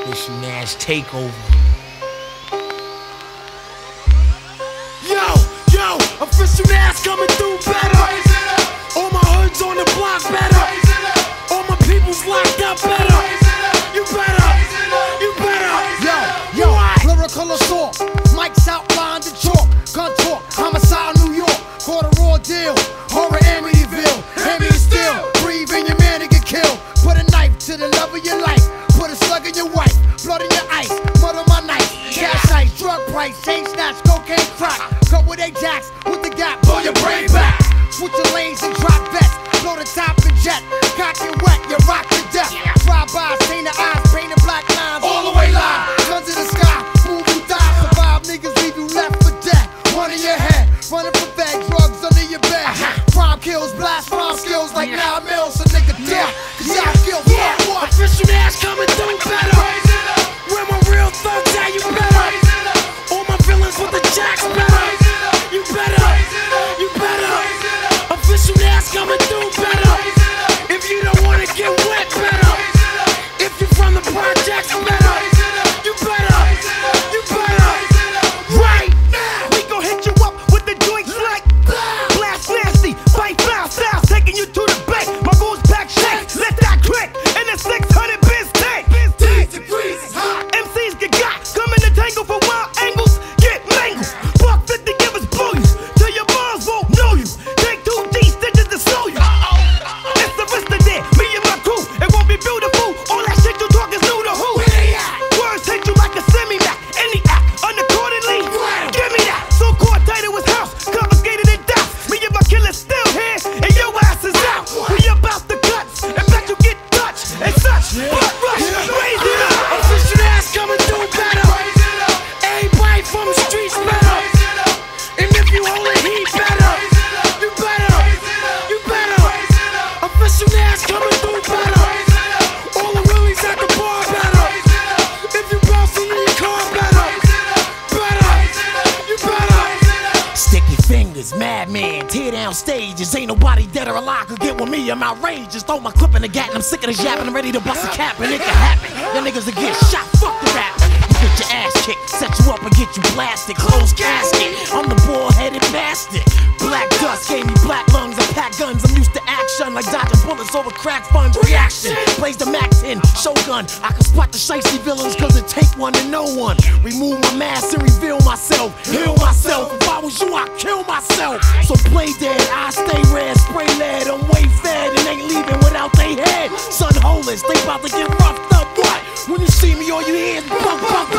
Official Nash takeover. Yo, official Nash coming through better. All my hoods on the block better. All my people's locked up better. You better. Yo, lyrical assault. Mike's outlined the chalk. Gun talk, homicide New York. Caught a raw deal. Horror Amityville. Heavy steel. Breathe in your man to get killed. Put a knife to the love of your life. Put a slug in your wife. Blood in your ice. Mud on my knife. Cash ice. Drug price. Chain snatch. Cocaine crack. Cut with Ajax. With the gap. Blow your brain back. Switch your lanes and drop vests. Blow the top and jet. Cock and wet. You rock to death. Drive-by. Stain the eyes. Painted black lines. All the way live. Guns in the sky. Move you die. Survive. Niggas leave you left for dead. One in your head. Running for fed. Drugs under your bed. Crime kills. Blast rhyme skills like 9 mils. So nigga dead. Cause y'all kill. What? Official Nash coming through better. Where my real thugs at, you better. All my villains with the jacks better. You better. Official Nash coming through better. If you don't wanna get wet, better. If you're from the projects, better. You better. Right now, We gon' hit you up with the joints like blast nasty, bite foul styles, taking you to the bank. My goals back shake, let that click in the 600 biz tank. MCs get got, coming to tangle for wild angles, get mangled. Buck 50 give us bullies, till your moms won't know you. Take 2G stitches to slow you. It's the rest of there, me and my crew. It won't be beautiful, all that shit you talk is new to who. Words hit you like a semi-mac, any act unaccordingly. Give me that. So court title was house, confiscated and douse. Me and my killers still here, and your ass is out. We about the guts, and bet you get touched and such. Blood rush, raise it up. official Nash coming through better. Everybody from the streets better. And if you hold it heat better, you better. Official Nash coming through better. All the willies at the bar better. If you bouncing in your car better. You better. Sticky fingers, madman, tear down stages. Ain't nobody dead or alive could get with me. I'm outrageous. Throw my clip in the gat and I'm sick of the yapping. I'm ready to bust a cap and it can happen. Your niggas will get shot. Fuck the rap. You get your ass kicked, set you up and get you blasted. Closed casket. I'm the bald-headed bastard. Black dust gave me black lungs. I pack guns. I'm used to action like dodging bullets over crack funds. Reaction. Plays the Mac 10 Shogun. I can spot the shiesty villains cause it take one to know one. Remove my mask and reveal myself. Heal myself. If I was you, I'd kill myself. So play dead. I stay red. Spray lead. I'm way fed and ain't leaving without they head. Sun holers. They about to get roughed up. What? When you see me, all you hear is bump, bump,